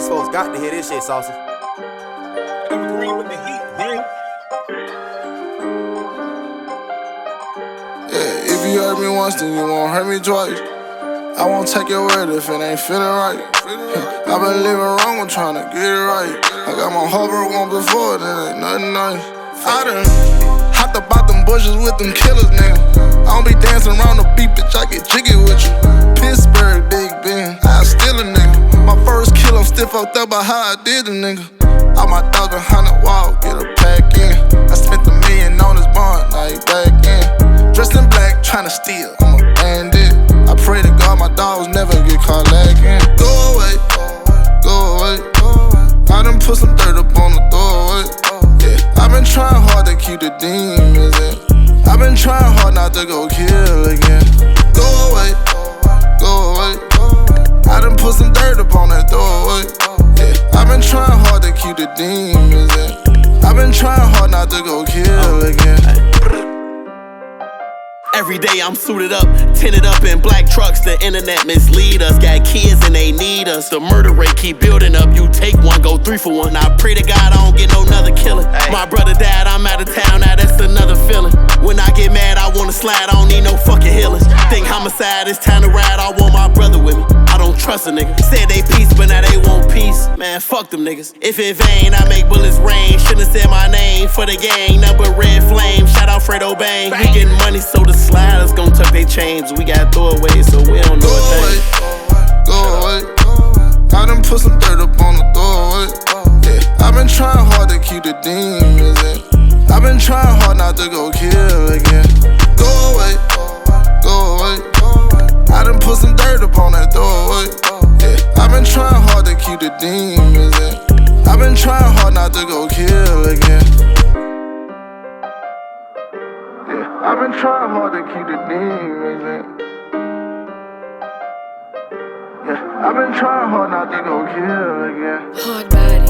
these folks got to hear this shit, Saucy. Evergreen with the heat, man. Yeah, if you hurt me once, then you won't hurt me twice. I won't take your word if it ain't feeling right. I've been living wrong, I'm trying to get it right. I got my heart broke one before, then ain't nothing nice. I done hopped up out them bushes with them killers, nigga. I don't be dancing around the beat, bitch, I get jiggy with you. Pittsburgh, Big Ben, I still a nigga. My first kill, I'm still fucked up by how I did the nigga. All my dogs 100 wall, get a pack in. I spent $1 million on this bond, now he back in. Dressed in black, tryna steal, I'm a bandit. I pray to God my dogs never get caught lacking. Go away, go away. I done put some dirt up on the doorway. Yeah, I've been trying hard to keep the demons in. I've been trying hard not to go kill again. Go away, go away. I done put some dirt up on that doorway. Yeah, I've been trying hard to keep the demons in. I've been trying hard not to go kill again. Every day I'm suited up, tinted up in black trucks. The internet mislead us, got kids and they need us. The murder rate keep building up, you take one, go 3 for 1. I pray to God I don't get no another killer. My brother died, I'm out of town, now that's another feeling. When I get mad, I wanna slide, I don't need no fucking healers. Think homicide, it's time to ride, I want my brother with me. I don't trust a nigga. Said they peace, but now they want peace. Man, fuck them niggas. If in vain, I make bullets rain. Shouldn't said my name for the gang. Nothing but red flame. Shout out Fredo Bang. We getting money, so the sliders gon' tuck they chains. We got throwaways, so we don't know a thing. Go away. I done put some dirt up on the doorway. Yeah, I've been trying hard to keep the demons in. I've been trying hard not to go kill again. Go away, go away. I done put some dirt up on that doorway. Yeah, I've been trying hard to keep the demons in. I've been trying hard not to go kill again. Yeah, I've been trying hard to keep the demons in. Yeah, I've been trying hard not to go kill again. Hard body.